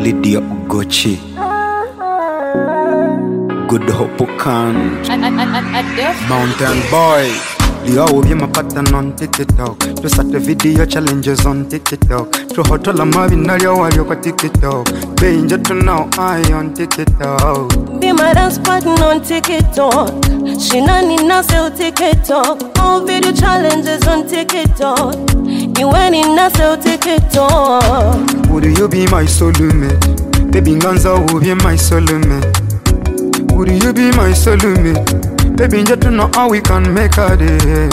Lydia Ugochi, Good Hope Can, Mountain Boy. Leo will be my pattern on TikTok. To start the video challenges on TikTok. To hotel a Marvin Nario while you're TikTok. Danger to now I on TikTok. Be my dance partner on TikTok. She nani nase TikTok. All video challenges on TikTok. You went in nase TikTok. Would you be my soulmate? Baby Ganza will be my soulmate. Would you be my soulmate? Baby, just to know how we can make a day.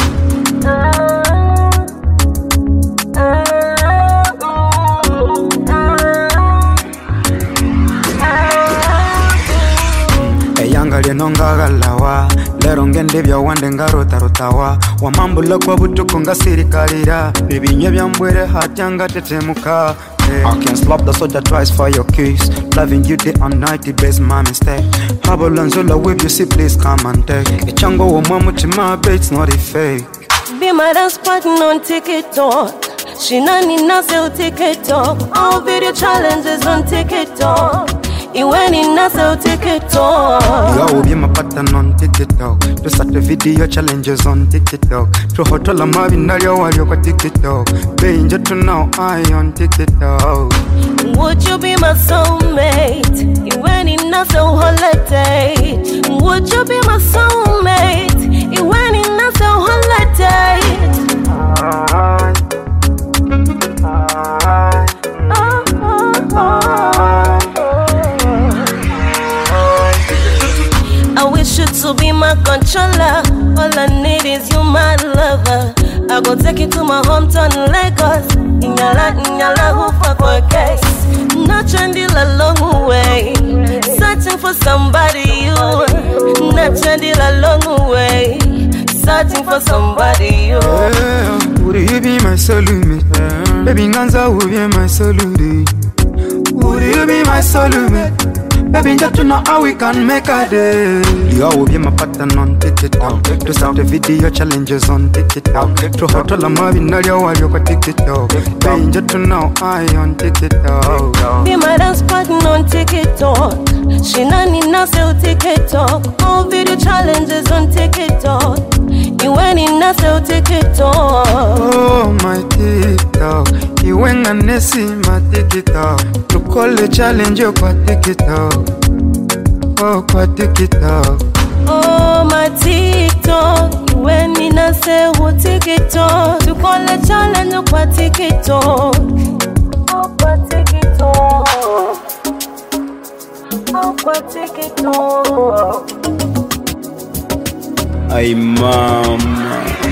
Eyanga lyenonga galawa lero ngende bya wande ngarota rotawa wamambula kwa butuko ngasirikalira bibinye byambwere hatyanga tetemuka. I can slap the soldier twice for your kiss. Loving you day and night, the best my mistake. Habolanzola whip you see, please come and take. A chango wo mama chima, but it's not a fake. Be my dance partner on TikTok. She nani nase TikTok. All video challenges on TikTok. You went in nase TikTok. You will be my pattern on TikTok. To start the video challenges on TikTok. To hotel a Marvin Nario while you're TikTok. Danger to now I on TikTok. Would you be my soulmate? You went in nase holiday. Would you be my soulmate? You went in nase holiday. I wish you to be my controller. All I need is you, my lover. I go take you to my hometown, Lagos. Inyala, who fuck for a case. Not trending a long way. Searching for somebody, you. Not trending a long way. Searching for somebody, you. Would you be my soulmate? Baby Ganza will be my soulmate. Would you be my soulmate? Baby, just to know how we can make a day. You will be my pattern on TikTok. To start the video challenges on TikTok. To hotel a Marvin Nario while you're TikTok. Baby, just to know I on TikTok. Be my dance partner on TikTok. She nani nase TikTok. All video challenges on TikTok. You went in nase TikTok. Oh my TikTok. You went and nesi my TikTok. To call the challenge you kwa TikTok. Oh kwa TikTok. Oh my TikTok. You went in nase TikTok. To call the challenge kwa TikTok. Oh kwa TikTok. Oh kwa TikTok. Ay mama.